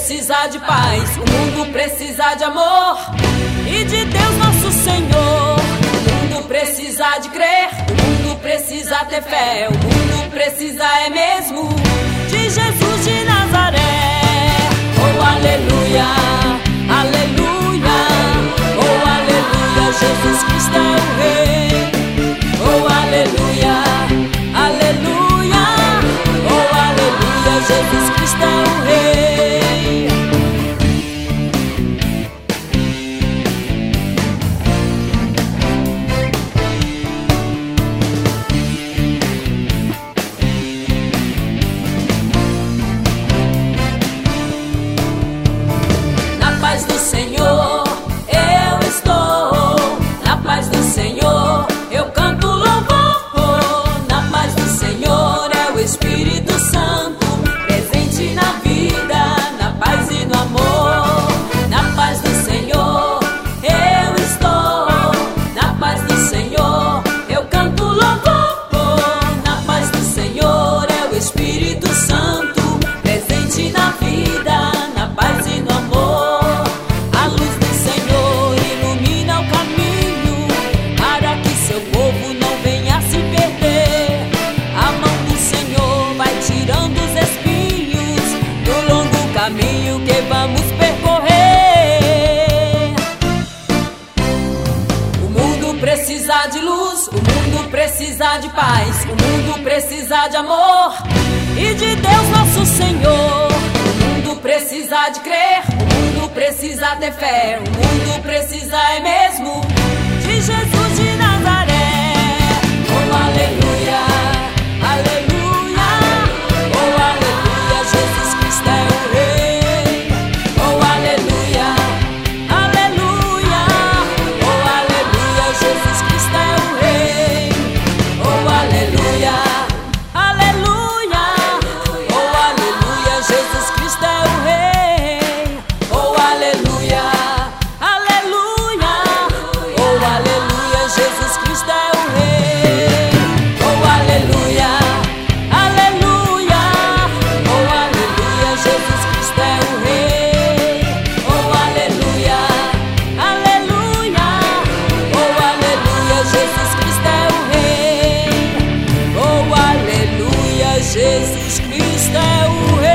precisa de paz, o mundo precisa de amor e de Deus nosso Senhor. O mundo precisa de crer, o mundo precisa ter fé, o mundo precisa é mesmo de Jesus de Nazaré. Oh, aleluia, aleluia, oh, aleluia, Jesus Cristo é o Rei. Oh, aleluia, aleluia, oh, aleluia, Jesus Cristo é o Rei. Na paz do Senhor eu estou, na paz do Senhor eu canto louvor. Na paz do Senhor é o Espírito Santo presente na vida, na paz e no amor. Na paz do Senhor eu estou, na paz do Senhor eu canto louvor. Na paz do Senhor é o Espírito Santo presente na vida, na paz e no amor. A luz do Senhor ilumina o caminho para que seu povo não venha se perder. A mão do Senhor vai tirando os espinhos do longo caminho que vamos percorrer. O mundo precisa de luz, o mundo precisa de paz, o mundo precisa de amor e de Deus nosso Senhor. O mundo precisa de crer, o mundo precisa ter fé, o mundo precisa é mesmo de Jesus de Nazaré. Oh, aleluia, aleluia, oh, aleluia, Jesus Cristo é o Rei. Oh, aleluia, aleluia, oh, aleluia, Jesus Cristo é o Rei. Oh, aleluia, aleluia, oh, aleluia, Jesus Cristo é o Rei. Oh, aleluia, aleluia, oh, aleluia, Jesus Cristo é o Rei. Oh, aleluia, aleluia, oh, aleluia, Jesus Cristo é o Rei. Oh, aleluia, aleluia, oh, aleluia, Jesus Cristo é o Rei. Oh, aleluia, Jesus Cristo é o Rei.